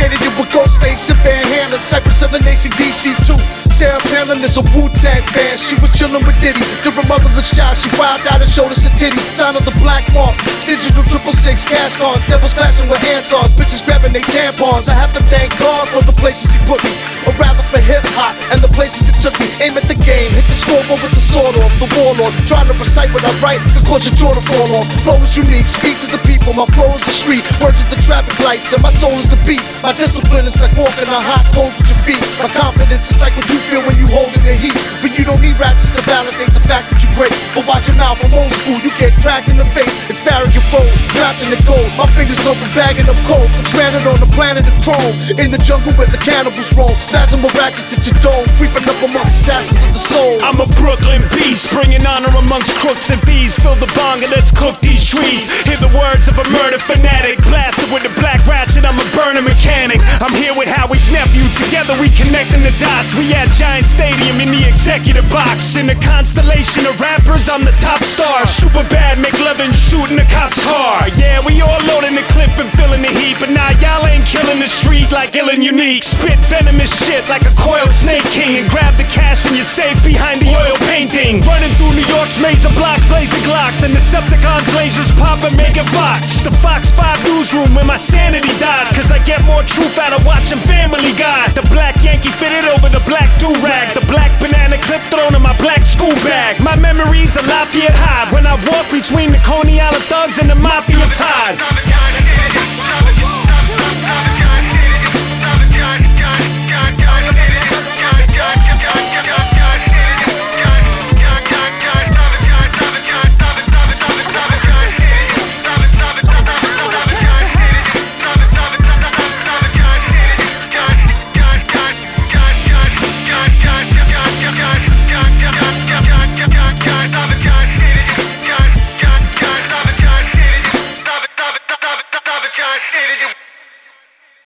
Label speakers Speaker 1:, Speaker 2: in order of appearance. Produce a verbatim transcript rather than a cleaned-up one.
Speaker 1: Hated it with Ghostface and Van Halen. Cypress Hill and A C D C too. Sarah Palin is a Wu-Tang fan. She was chillin' with Diddy during motherless child. She wilded out and showed us her titties. Sign of the black mark. Digital triple six cash cards. Devils clashing with hand-saws. Bitches grabbing they tampons. I have to thank God for the places he put me, or rather for hip-hop and the places it took me. Aim at the game, hit the scoreboard with the sword off. The warlord, trying to recite what I write could cause your jaw to fall off. Flow is unique, speak to the people. My flow is the street, words is the traffic lights, and my soul is the beat. My discipline is like walking on hot coals with your feet. My confidence is like what you feel when you holding the heat. But you don't need ratchets to validate the fact that you're great. But watch your mouth, I'm old school, you get cracked in the face. It's Farragut Road, trapped in the gold. My fingers know for bagging up coke. Stranded on the planet of chrome, in the jungle where the cannibals roam. Spasm with ratchets at your dome, creeping up amongst assassins of the soul.
Speaker 2: I'm a Brooklyn beast, bringing honor amongst crooks and thieves. Fill the bong and let's cook these trees. Hear the words of a murder fanatic, blasted with the black ratchet, I'm a burner mechanic. I'm here with Howie's nephew, together we connecting the dots. We at Giant Stadium in the executive box. In the constellation of rappers, I'm the top star. Super bad, McLovin shooting the cop's car. Yeah, we all loading the clip and feeling the heat, but now y'all ain't killing the street like ill and unique. Spit venomous shit like a coiled snake king, and grab the cash in your safe behind the oil painting. Running through New York's maze of blocks, blazing Glocks, and Decepticons lasers pop and make a Fox. The Fox five newsroom where my sanity dies, cause I get more truth out of watching Family Guy. The black Yankee fitted over the black do-rag, the black banana clip thrown in my black school bag. My memories are Lafayette High when I walk between the Coney Island thugs and the mafia ties.